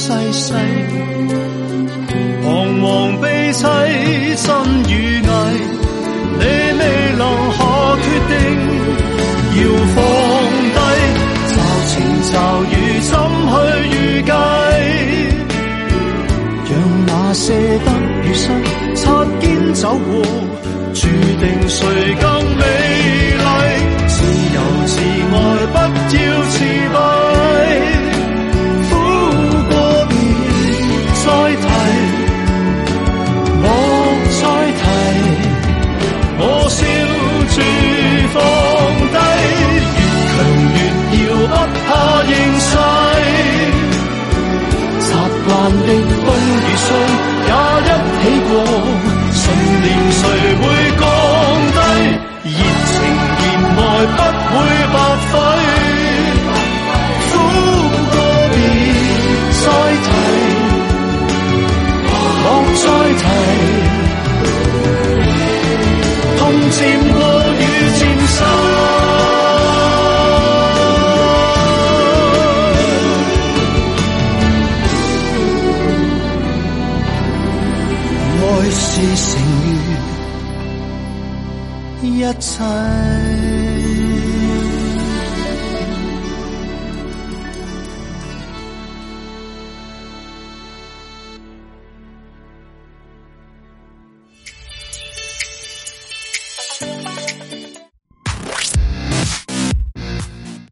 细细，彷徨悲凄真与伪，你未能下决定，要放低，驟情驟雨怎去預計？讓那些得與失擦肩走過，注定誰更美麗？自由自愛，不要自閉。苦過別再提，莫再提，我笑住放低，越強越要不怕形勢。習慣的風與霜也一起過，信念誰會降低？熱情熱愛不會白費，苦過別再提，莫再提，痛漸過與漸逝。愛是成於一切。